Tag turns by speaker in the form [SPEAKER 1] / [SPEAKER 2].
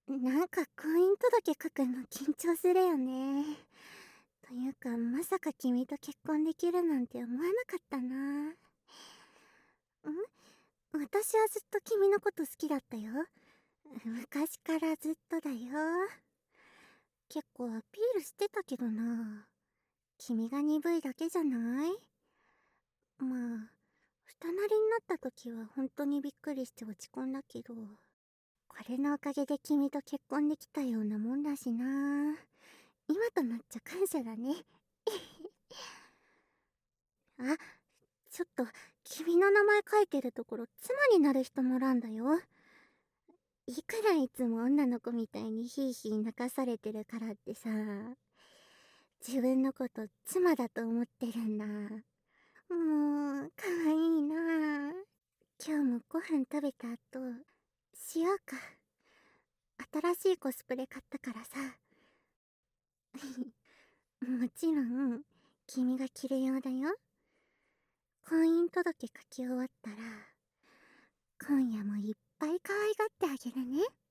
[SPEAKER 1] なんか婚姻届書くの緊張するよね。というか、まさか君と結婚できるなんて思わなかったな。私はずっと君のこと好きだったよ。昔からずっとだよ。結構アピールしてたけどな。君が鈍いだけじゃない？まあ、二なりになった時は本当にびっくりして落ち込んだけど、これのおかげで君と結婚できたようなもんだしな。今となっちゃ感謝だね。あ、ちょっと、君の名前書いてるところ、妻になる人の欄だよ。いくらいつも女の子みたいにヒーヒー泣かされてるからってさ、自分のこと妻だと思ってるんだ。もう、かわいいな。今日もご飯食べた後、しようか。新しいコスプレ買ったからさ。もちろん、君が着るようだよ。婚姻届書き終わったら、今夜もいっぱい可愛がってあげるね。